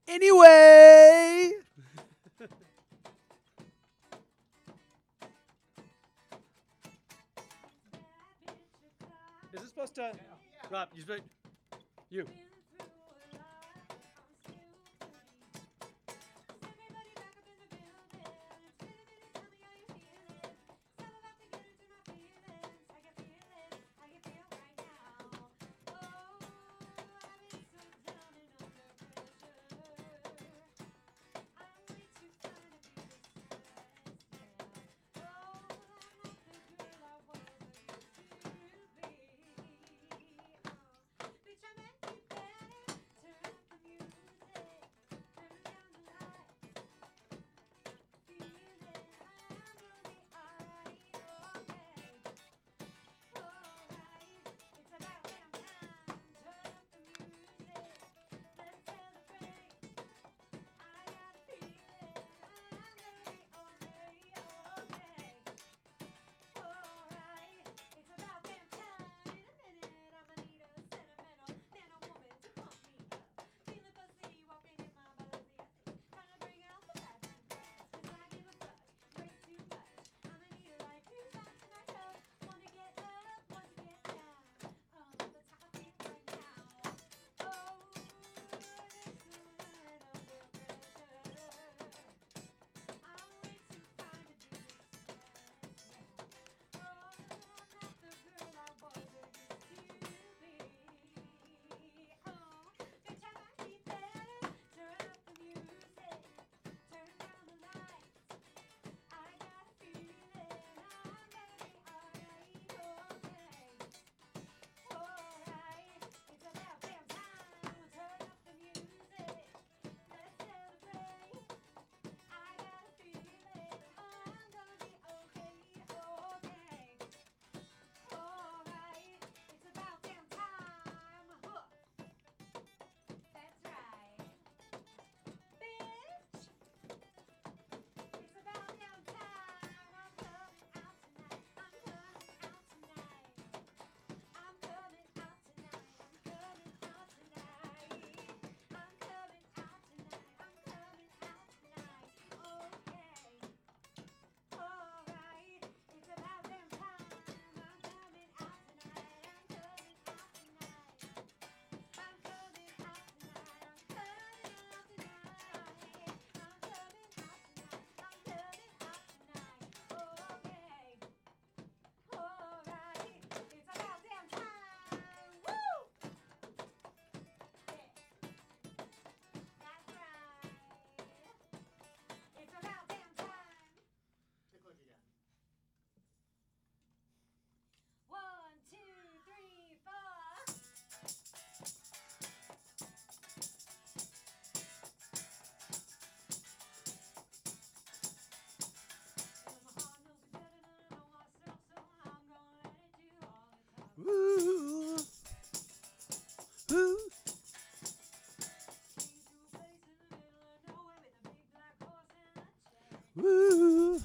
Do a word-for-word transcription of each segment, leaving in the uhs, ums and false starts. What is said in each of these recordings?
Anyway. Is this supposed to? Rob, you. supposed- You. Woo. Woo. Woo.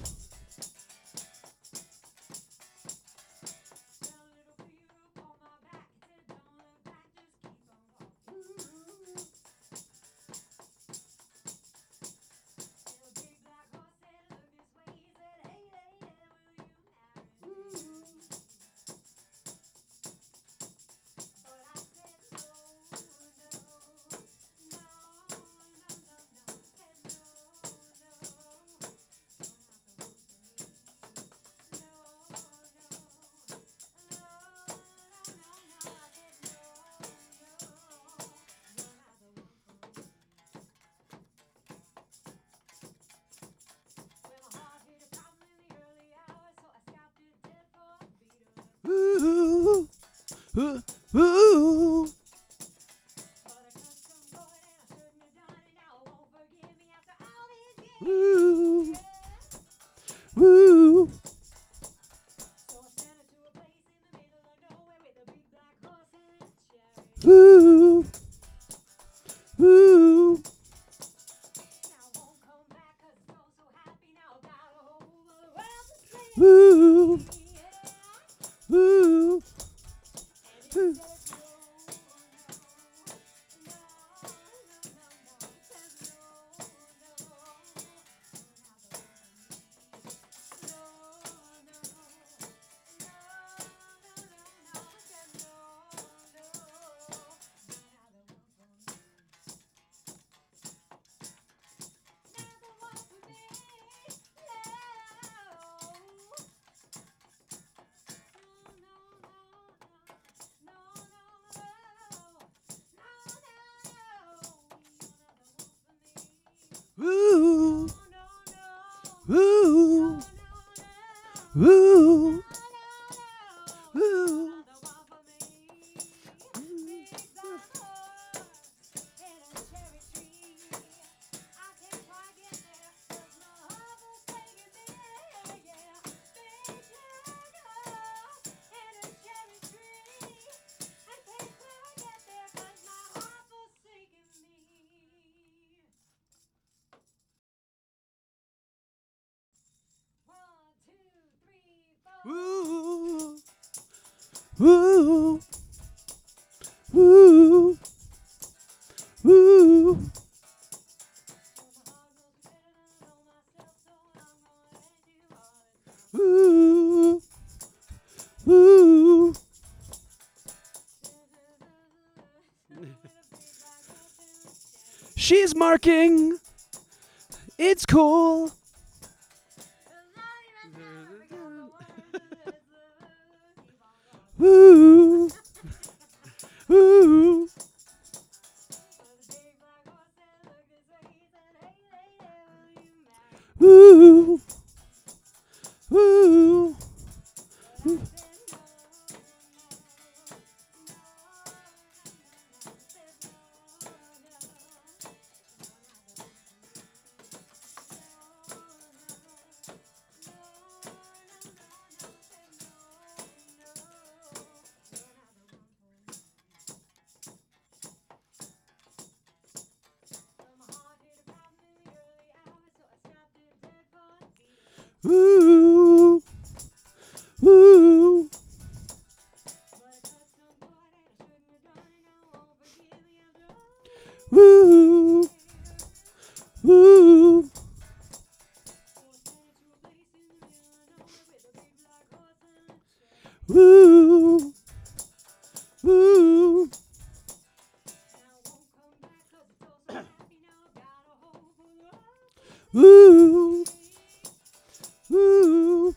Woo. Woo. Woo. Woo. Woo. Woo. Woo. Woo. Woo. Woo. Ooh. Ooh. Ooh. Ooh. Ooh. Ooh. Ooh. Ooh. She's marking. It's cool. Ooh. Ooh. Ooh. Ooh. Ooh. Ooh. Ooh. Ooh. Ooh. Ooh. Ooh. Ooh.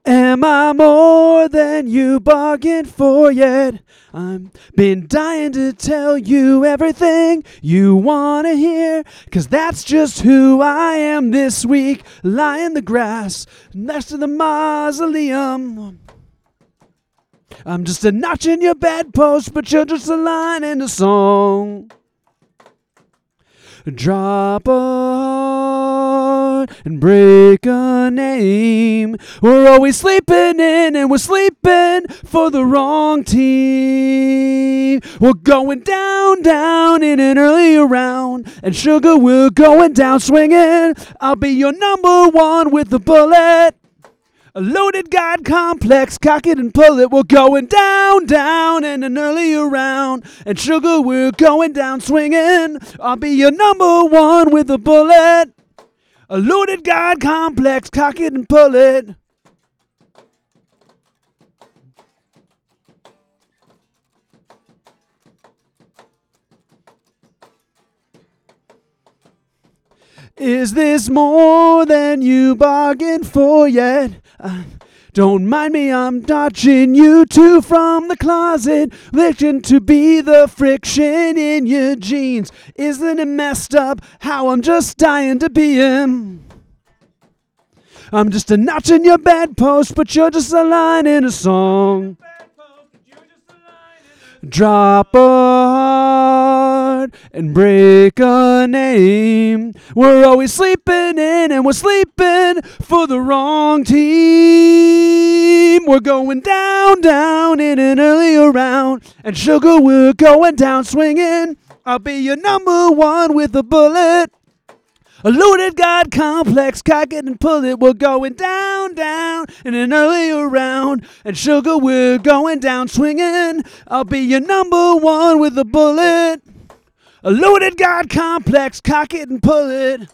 Am I more than you bargained for yet? I'm been dying to tell you everything you wanna hear, 'cause that's just who I am this week. Lie in the grass next to the mausoleum. I'm just a notch in your bedpost, but you're just a line in the song. Drop a heart and break a name. We're always sleeping in and we're sleeping for the wrong team. We're going down, down in an earlier round, and sugar, we're going down swinging. I'll be your number one with the bullet. A loaded God complex, cock it and pull it. We're going down, down in an earlier round. And sugar, we're going down swinging. I'll be your number one with a bullet. A loaded God complex, cock it and pull it. Is this more than you bargained for yet? Uh, don't mind me, I'm dodging you two from the closet, looking to be the friction in your jeans. Isn't it messed up how I'm just dying to be him? I'm just a notch in your bedpost, but you're just a line in a song. Drop a heart and break a name. We're always sleeping in and we're sleeping for the wrong team. We're going down, down in an earlier round. And sugar, we're going down swinging. I'll be your number one with a bullet. A loaded God complex, cock it and pull it. We're going down, down in an earlier round. And sugar, we're going down swinging. I'll be your number one with a bullet. A loaded God complex, cock it and pull it.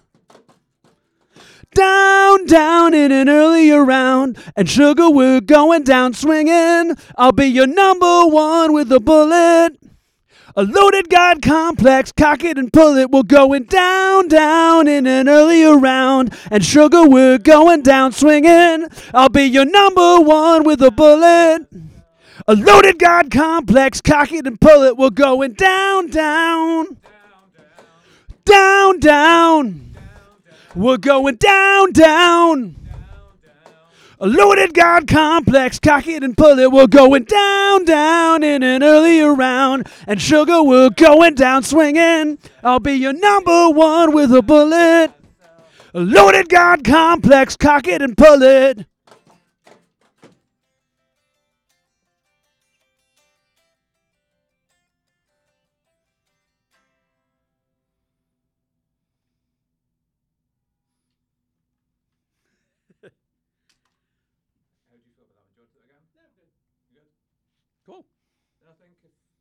Down, down in an earlier round. And sugar, we're going down swinging. I'll be your number one with a bullet. A loaded God complex, cock it and pull it. We're going down, down in an earlier round. And sugar, we're going down swinging. I'll be your number one with a bullet. A loaded God complex, cock it and pull it. We're going down, down. Down, down. We're going down, down. A loaded God complex, cock it and pull it. We're going down, down in an earlier round. And sugar, we're going down swinging. I'll be your number one with a bullet. A loaded God complex, cock it and pull it. How do you feel about that one? Do you want to do it again? Yeah, good. Good. Cool. And I think if